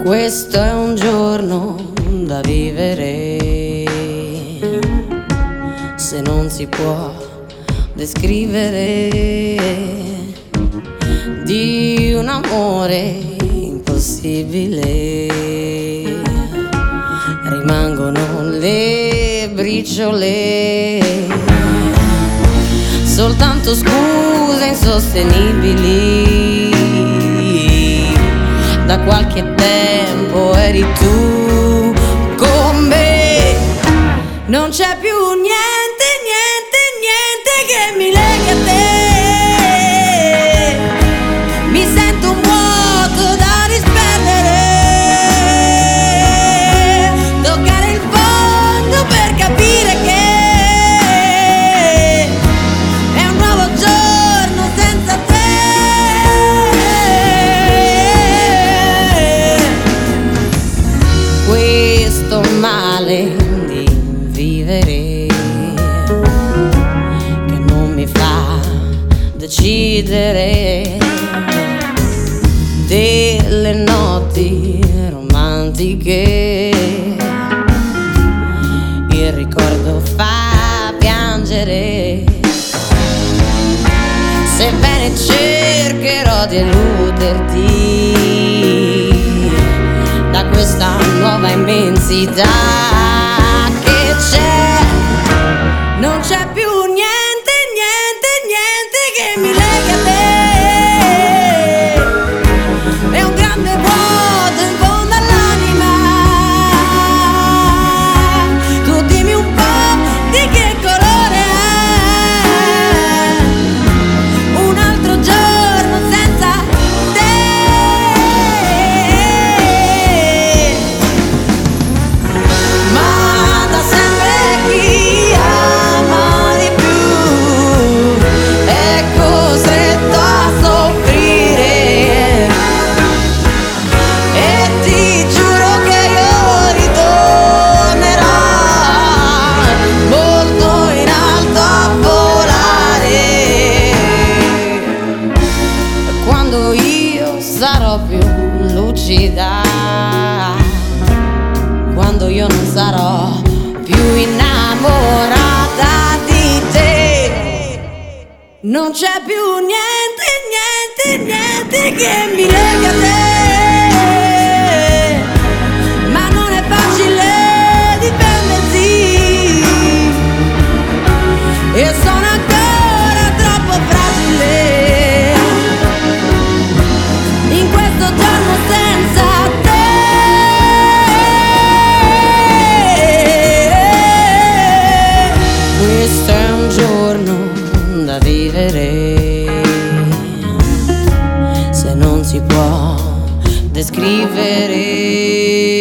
Questo è un giorno da vivere, se non si può descrivere, di un amore impossibile. Rimangono le briciole, soltanto scuse insostenibili. Da qualche tempo eri tu con me, non c'è più niente, niente, niente che mi leghi a te. Mi sento un vuoto da disperdere, toccare il fondo per capire che è un nuovo giorno senza te. Questo male di vivere che non mi fa decidere delle notti romantiche, il ricordo fa piangere. Sebbene cercherò di eluderti da questa nuova immensità che c'è, non c'è più niente, niente, niente che mi lega a te. È un grande vuoto in fondo all'anima. Tu dimmi un po' di che colore è un altro giorno senza te. Ma da sempre chi ama di più è costretto a soffrire, e ti giuro che io ritornerò molto in alto a volare quando io sarò più lucida, quando io non sarò più innamorata di te. Non c'è più niente, niente, niente che mi lega a te. Ma non è facile difendersi, e sono ancora troppo fragile in questo giorno senza te. Questo è un giorno da vivere, se non si può descrivere.